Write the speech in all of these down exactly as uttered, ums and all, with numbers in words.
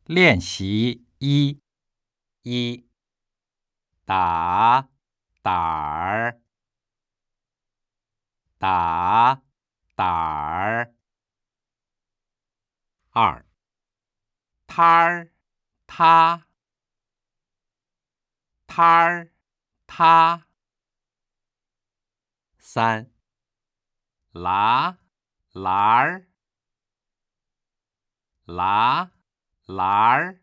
练习一：一、打胆儿，打胆儿。二、摊儿他，摊儿他。三、拉篮儿，拉篮儿。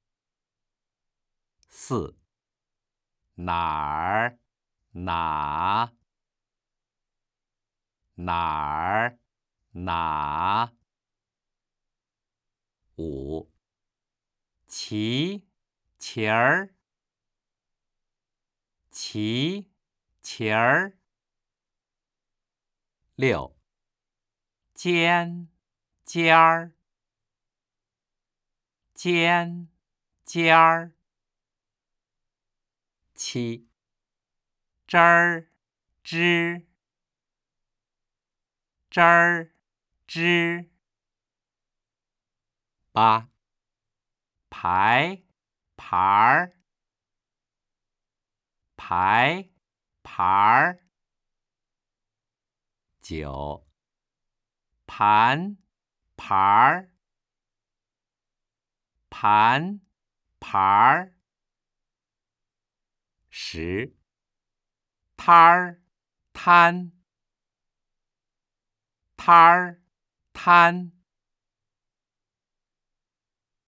四、哪儿哪，哪儿哪。五、旗旗儿，旗旗儿。六、尖尖儿，尖尖儿。七、枝儿枝，枝儿枝。八、排牌儿，排牌儿。九、盘盘儿，盘盘儿。十、摊儿摊，摊儿摊。